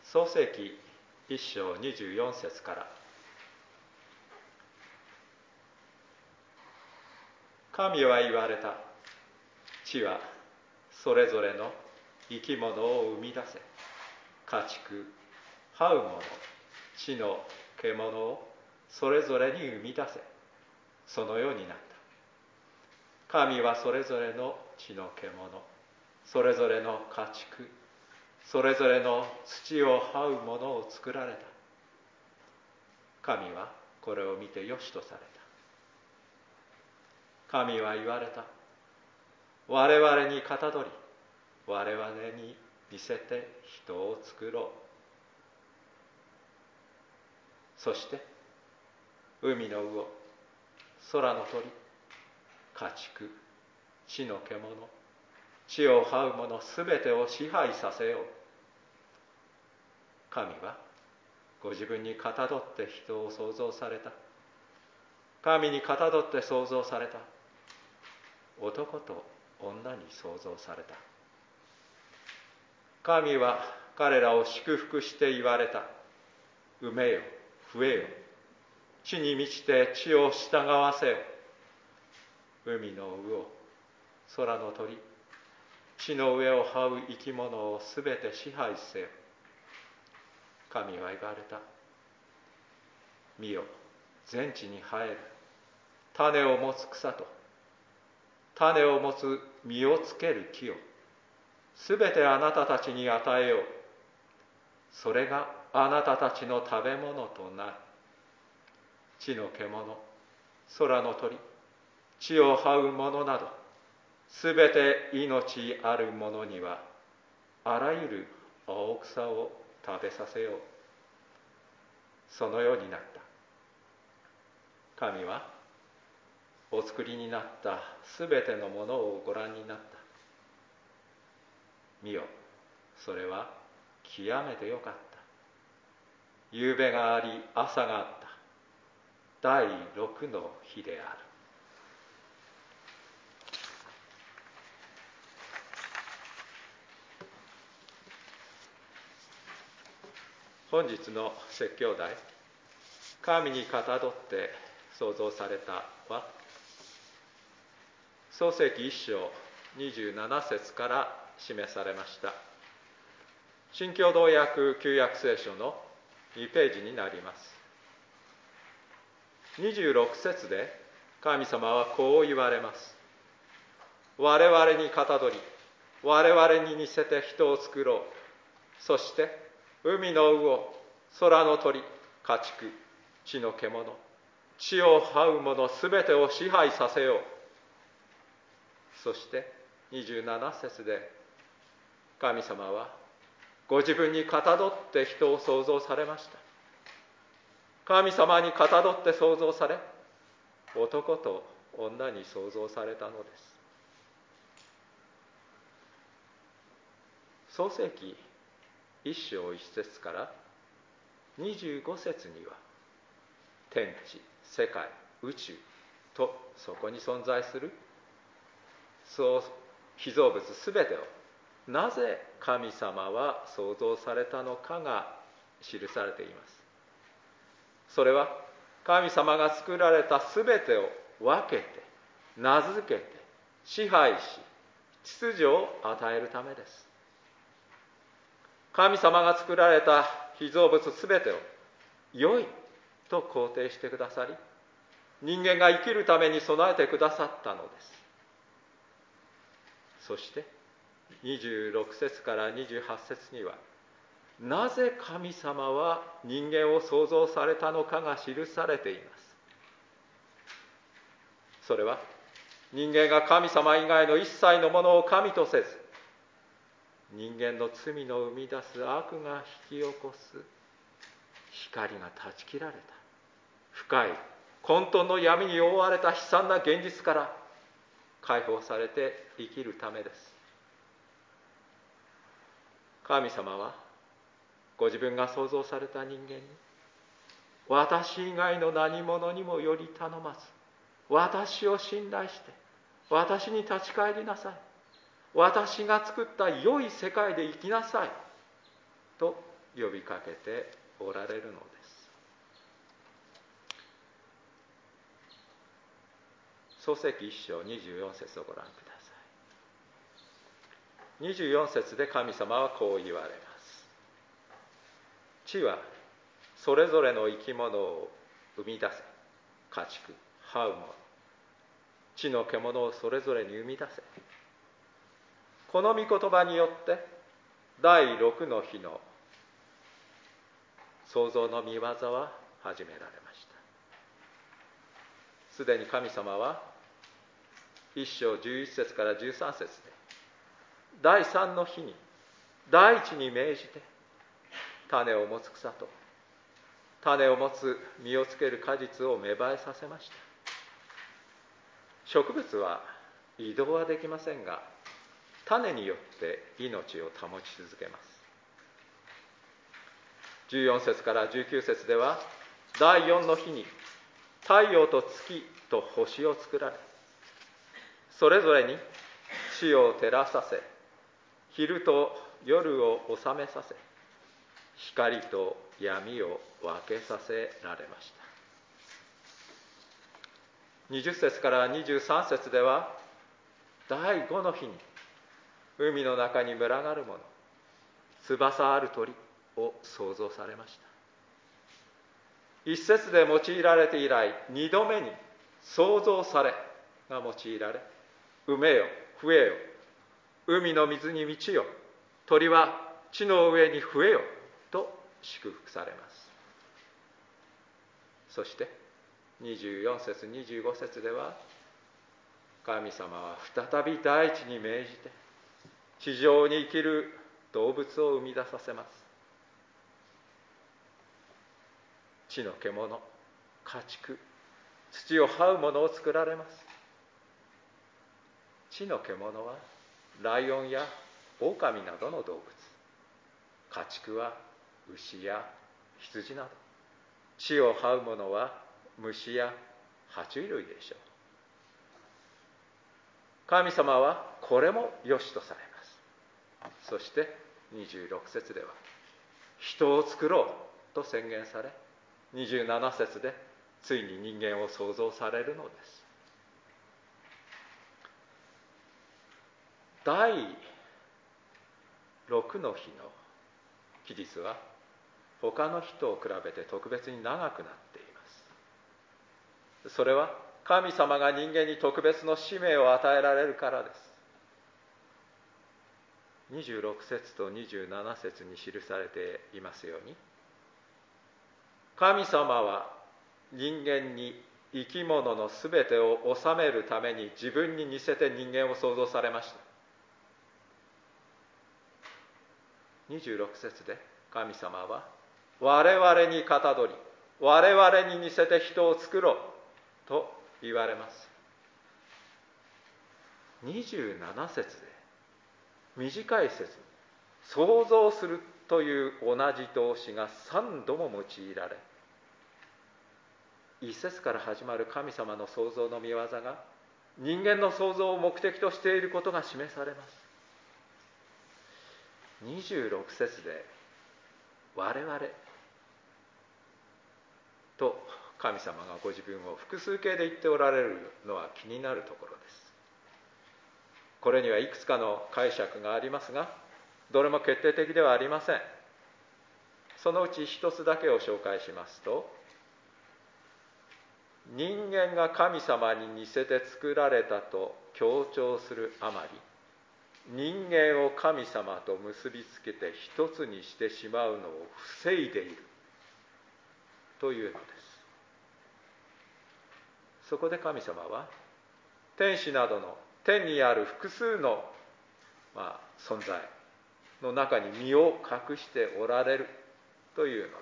創世記1章24節から。神は言われた。地はそれぞれの生き物を生み出せ。家畜、這うもの、地の獣をそれぞれに生み出せ。そのようになった。神はそれぞれの地の獣、それぞれの家畜、それぞれの土を這うものを作られた。神はこれを見てよしとされた。神は言われた。我々にかたどり、我々に似せて人を作ろう。そして海の魚、空の鳥、家畜、地の獣、地を這うものすべてを支配させよう。神はご自分にかたどって人を創造された。神にかたどって創造された。男と女に創造された。神は彼らを祝福して言われた。産めよ、増えよ。地に満ちて地を従わせよ。海の魚、空の鳥、地の上を這う生き物をすべて支配せよ。神は言われた。見よ、全地に生える種を持つ草と種を持つ実をつける木をすべてあなたたちに与えよう。それがあなたたちの食べ物となる。地の獣、空の鳥、地を這うものなどすべて命あるものにはあらゆる青草を食べさせよう。そのようになった。神はお作りになったすべてのものをご覧になった。見よ、それは極めてよかった。夕べがあり朝があった。第6の日である。本日の説教題、神にかたどって創造されたは、創世記1章27節から示されました。新共同訳旧約聖書の2ページになります。26節で神様はこう言われます。我々にかたどり、我々に似せて人を作ろう。そして海の魚、空の鳥、家畜、地の獣、地を這うものすべてを支配させよう。そして27節で神様はご自分にかたどって人を創造されました。神様にかたどって創造され、男と女に創造されたのです。創世記1章1節から25節には、天地、世界、宇宙とそこに存在する被造物すべてをなぜ神様は創造されたのかが記されています。それは神様が作られたすべてを分けて、名付けて、支配し、秩序を与えるためです。神様が作られた被造物すべてを良いと肯定してくださり、人間が生きるために備えてくださったのです。そして26節から28節には、なぜ神様は人間を創造されたのかが記されています。それは人間が神様以外の一切のものを神とせず、人間の罪の生み出す悪が引き起こす光が断ち切られた深い混沌の闇に覆われた悲惨な現実から解放されて生きるためです。神様はご自分が創造された人間に、私以外の何者にもより頼まず、私を信頼して私に立ち返りなさい、私が作った良い世界で生きなさいと呼びかけておられるのです。創世記1章24節をご覧ください。24節で神様はこう言われます。地はそれぞれの生き物を生み出せ、家畜、這うもの、地の獣をそれぞれに生み出せ。この御言葉によって第6の日の創造の御業は始められました。すでに神様は1章11節から13節で第3の日に第一に命じて種を持つ草と種を持つ実をつける果実を芽生えさせました。植物は移動はできませんが、種によって命を保ち続けます。14節から19節では、第4の日に太陽と月と星を作られ、それぞれに地を照らさせ、昼と夜を治めさせ、光と闇を分けさせられました。20節から23節では、第5の日に海の中に群がるもの、翼ある鳥を創造されました。一節で用いられて以来、2度目に創造されが用いられ、埋めよ、増えよ、海の水に満ちよ、鳥は地の上に増えよと祝福されます。そして24節25節では、神様は再び大地に命じて地上に生きる動物を生み出させます。地の獣、家畜、土を這うものを作られます。地の獣はライオンや狼などの動物、家畜は牛や羊など、地を這うものは虫や爬虫類でしょう。神様はこれも良しとされます。そして26節では、人を作ろうと宣言され、27節でついに人間を創造されるのです。第6の日の期日は他の日と比べて特別に長くなっています。それは神様が人間に特別の使命を与えられるからです。26節と27節に記されていますように、神様は人間に生き物のすべてを治めるために自分に似せて人間を創造されました。26節で神様は我々にかたどり、我々に似せて人を作ろうと言われます。27節で短い節に創造するという同じ動詞が3度も用いられ、一節から始まる神様の創造の御業が人間の創造を目的としていることが示されます。26節で我々と神様がご自分を複数形で言っておられるのは気になるところです。これにはいくつかの解釈がありますが、どれも決定的ではありません。そのうち一つだけを紹介しますと、人間が神様に似せて作られたと強調するあまり、人間を神様と結びつけて一つにしてしまうのを防いでいるというのです。そこで神様は天使などの天にある複数の、存在の中に身を隠しておられるというのです。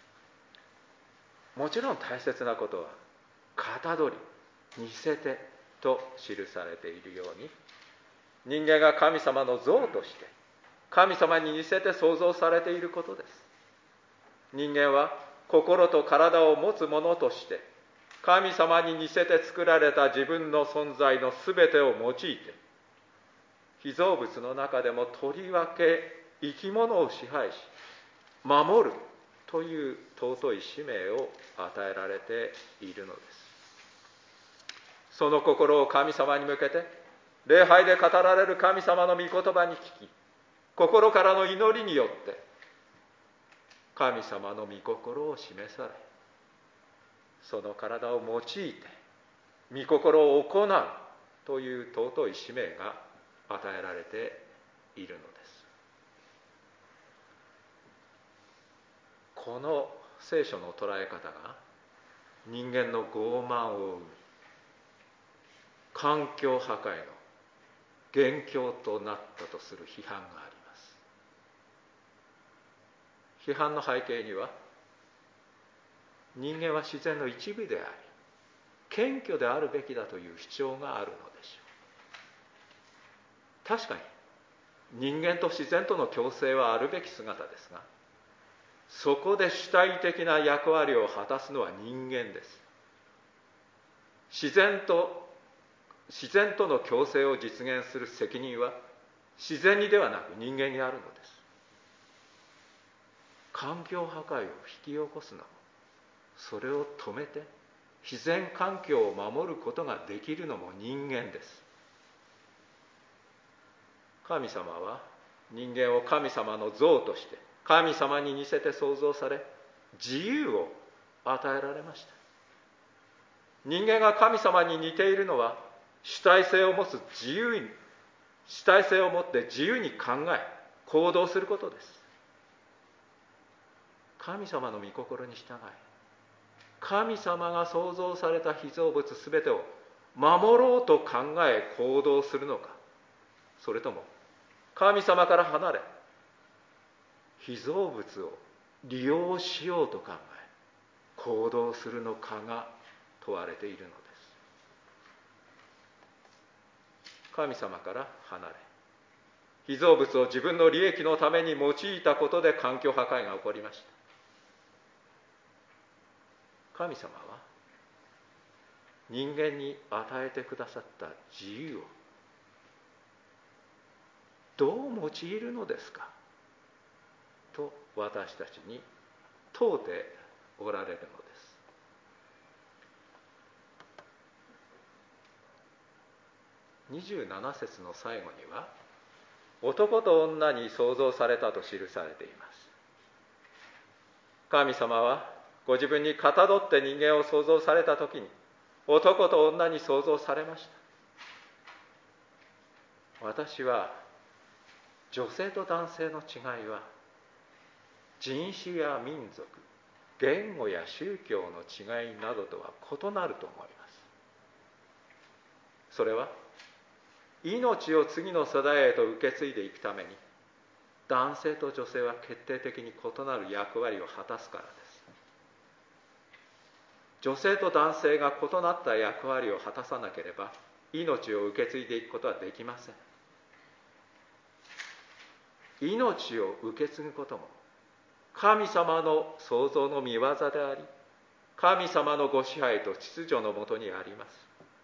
もちろん大切なことは、かたどり、似せてと記されているように、人間が神様の像として神様に似せて創造されていることです。人間は心と体を持つものとして神様に似せて作られた自分の存在のすべてを用いて、被造物の中でもとりわけ生き物を支配し、 守るという尊い使命を与えられているのです。その心を神様に向けて、礼拝で語られる神様の御言葉に聞き、心からの祈りによって神様の御心を示され、その体を用いて御心を行うという尊い使命が与えられているのです。この聖書の捉え方が人間の傲慢を生み、環境破壊の元凶となったとする批判があります。批判の背景には、人間は自然の一部であり、謙虚であるべきだという主張があるのでしょう。確かに人間と自然との共生はあるべき姿ですが、そこで主体的な役割を果たすのは人間です。自然との共生を実現する責任は自然にではなく人間にあるのです。環境破壊を引き起こすのも、それを止めて自然環境を守ることができるのも人間です。神様は人間を神様の像として神様に似せて創造され、自由を与えられました。人間が神様に似ているのは、主体性を持って自由に考え行動することです。神様の御心に従い、神様が創造された被造物すべてを守ろうと考え行動するのか、それとも神様から離れ被造物を利用しようと考え行動するのかが問われているのです。神様から離れ被造物を自分の利益のために用いたことで環境破壊が起こりました。神様は人間に与えてくださった自由をどう用いるのですかと私たちに問うておられるのです。27節の最後には、男と女に創造されたと記されています。神様はご自分にかたどって人間を創造されたときに、男と女に創造されました。私は女性と男性の違いは人種や民族、言語や宗教の違いなどとは異なると思います。それは命を次の世代へと受け継いでいくために、男性と女性は決定的に異なる役割を果たすからです。女性と男性が異なった役割を果たさなければ、命を受け継いでいくことはできません。命を受け継ぐことも神様の創造の御業であり、神様のご支配と秩序のもとにあります。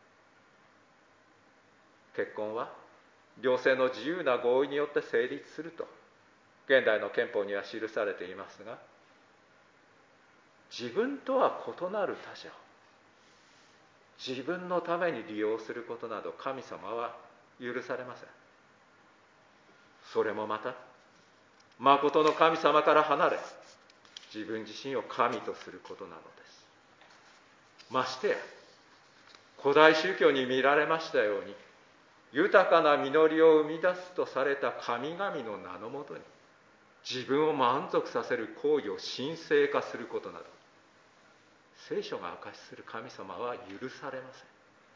結婚は両性の自由な合意によって成立すると現代の憲法には記されていますが、自分とは異なる他者を自分のために利用することなど神様は許されません。それもまた真の神様から離れ自分自身を神とすることなのです。ましてや古代宗教に見られましたように、豊かな実りを生み出すとされた神々の名のもとに自分を満足させる行為を神聖化することなど、聖書が明かしする神様は許されません。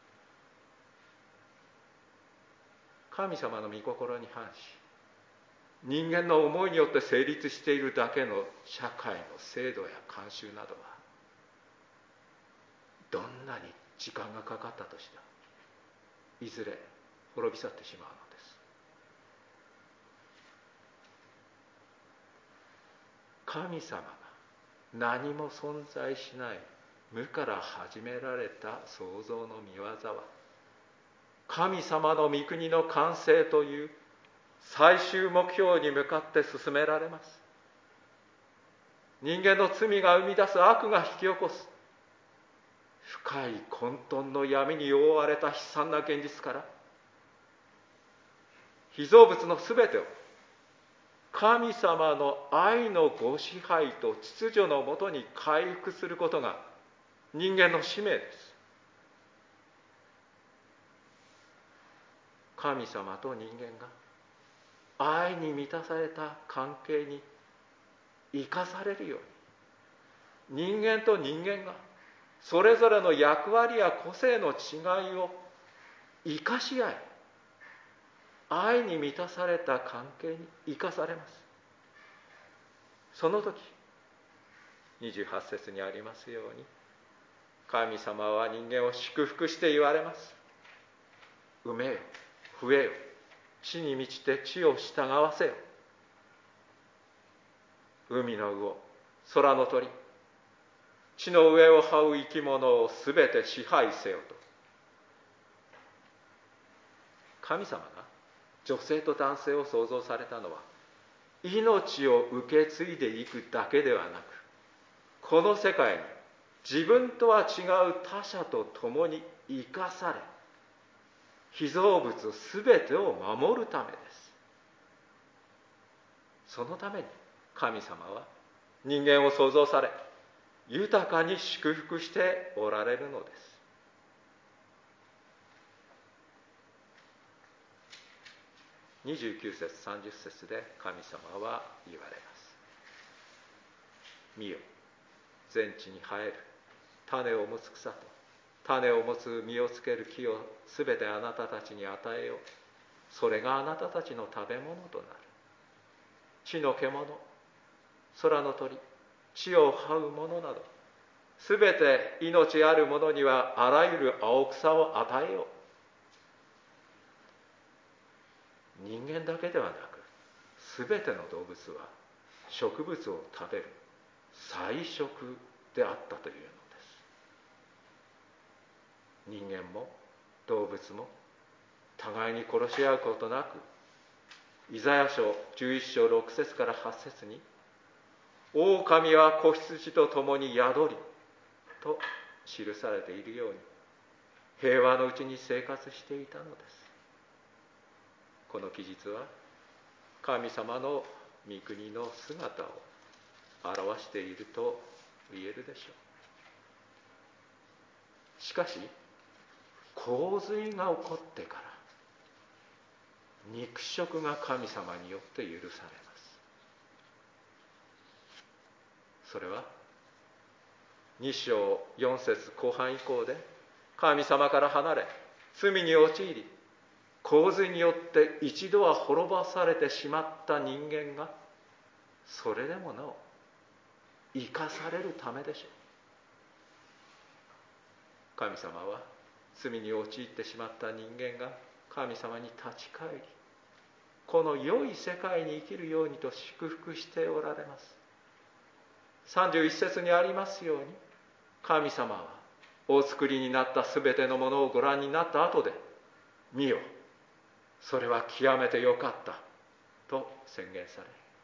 神様の御心に反し、人間の思いによって成立しているだけの社会の制度や慣習などは、どんなに時間がかかったとしてもいずれ滅び去ってしまうのです。神様が何も存在しない無から始められた創造の御業は、神様の御国の完成という最終目標に向かって進められます。 人間の罪が生み出す悪が引き起こす深い混沌の闇に覆われた悲惨な現実から、被造物のすべてを神様の愛のご支配と秩序のもとに回復することが人間の使命です。神様と人間が愛に満たされた関係に生かされるように、人間と人間がそれぞれの役割や個性の違いを生かし合い、愛に満たされた関係に生かされます。その時、28節にありますように、神様は人間を祝福して言われます。産めよ、増えよ、地に満ちて地を従わせよ。海の魚、空の鳥、地の上を這う生き物をすべて支配せよと。神様が女性と男性を創造されたのは、命を受け継いでいくだけではなく、この世界に自分とは違う他者と共に生かされ、被造物すべてを守るためです。そのために神様は人間を創造され、豊かに祝福しておられるのです。29節30節で神様は言われます。見よ、全地に生える種を持つ草と種を持つ実をつける木をすべてあなたたちに与えよう。それがあなたたちの食べ物となる。地の獣、空の鳥、地を這うものなど、すべて命あるものにはあらゆる青草を与えよう。人間だけではなく、すべての動物は植物を食べる菜食であったというのです。人間も動物も互いに殺し合うことなく、イザヤ書11章6節から8節に、狼は子羊と共に宿りと記されているように、平和のうちに生活していたのです。この記述は神様の御国の姿を表していると言えるでしょう。しかし、洪水が起こってから肉食が神様によって許されます。それは2章4節後半以降で、神様から離れ罪に陥り、洪水によって一度は滅ばされてしまった人間が、それでもなお生かされるためでしょう。神様は罪に陥ってしまった人間が神様に立ち返り、この良い世界に生きるようにと祝福しておられます。31節にありますように、神様はお作りになったすべてのものをご覧になった後で、見よ、それは極めてよかったと宣言され、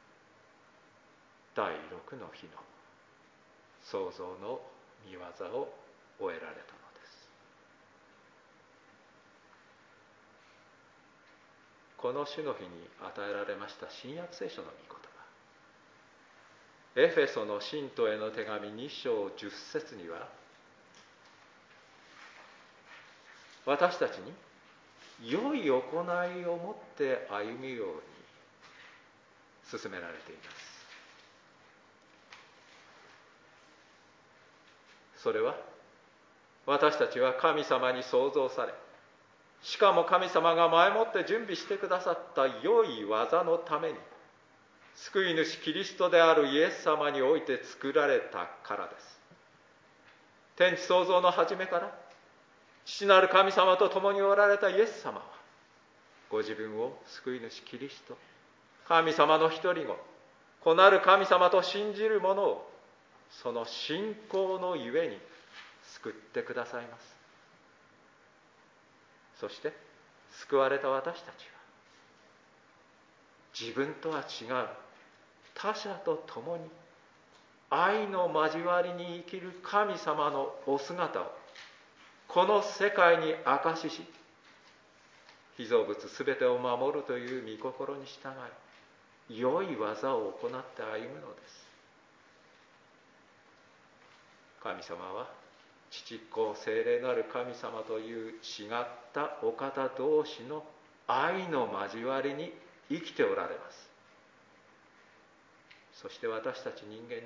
第6の日の創造の御業を終えられたのです。この主の日に与えられました新約聖書の御言葉、エフェソの信徒への手紙2章10節には、私たちに良い行いをもって歩むように進められています。それは、私たちは神様に創造され、しかも神様が前もって準備してくださった良い技のために、救い主キリストであるイエス様において作られたからです。天地創造の初めから、父なる神様と共におられたイエス様は、ご自分を救い主キリスト、神様の一人子、子なる神様と信じる者を、その信仰のゆえに救ってくださいます。そして救われた私たちは、自分とは違う他者と共に愛の交わりに生きる神様のお姿をこの世界に証しし、被造物すべてを守るという御心に従い、良い技を行って歩むのです。神様は父子聖霊なる神様という違ったお方同士の愛の交わりに生きておられます。そして私たち人間に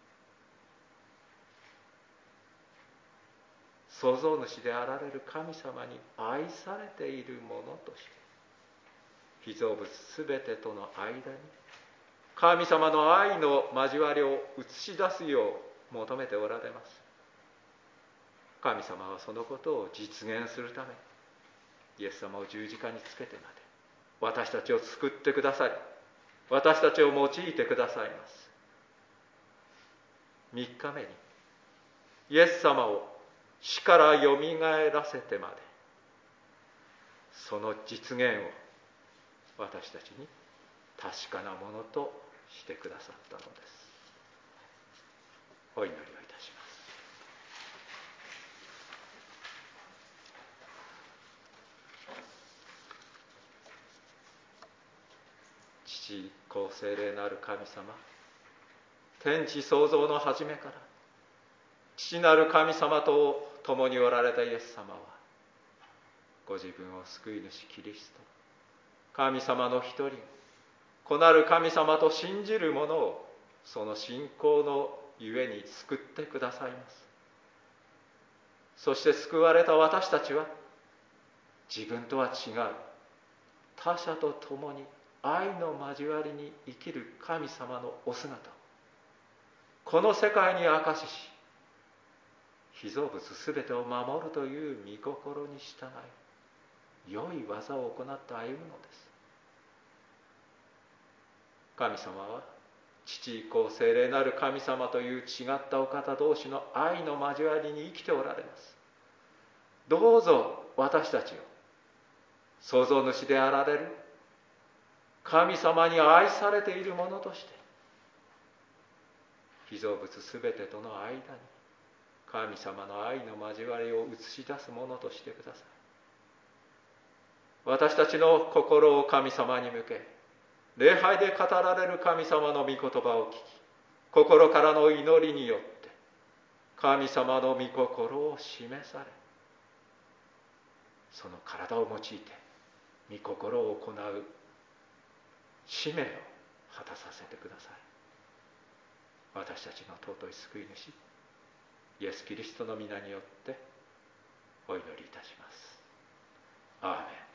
創造主であられる神様に愛されているものとして被造物すべてとの間に神様の愛の交わりを映し出すよう求めておられます。神様はそのことを実現するためにイエス様を十字架につけてまで私たちを救ってくださり、私たちを用いてくださいます。3日目にイエス様を死からよみがえらせてまでその実現を私たちに確かなものとしてくださったのです。お祈りをいたします。父子聖霊なる神様、天地創造の初めから父なる神様と共におられたイエス様はご自分を救い主キリスト、神様の一人、子なる神様と信じる者をその信仰のゆえに救ってくださいます。そして救われた私たちは自分とは違う他者と共に愛の交わりに生きる神様のお姿をこの世界に証しし、被造物すべてを守るという御心に従い、良い技を行って歩むのです。神様は父子聖霊なる神様という違ったお方同士の愛の交わりに生きておられます。どうぞ私たちを創造主であられる神様に愛されているものとして被造物すべてとの間に神様の愛の交わりを映し出すものとしてください。私たちの心を神様に向け、礼拝で語られる神様の御言葉を聞き、心からの祈りによって神様の御心を示され、その体を用いて御心を行う使命を果たさせてください。私たちの尊い救い主イエス・キリストの皆によってお祈りいたします。アーメン。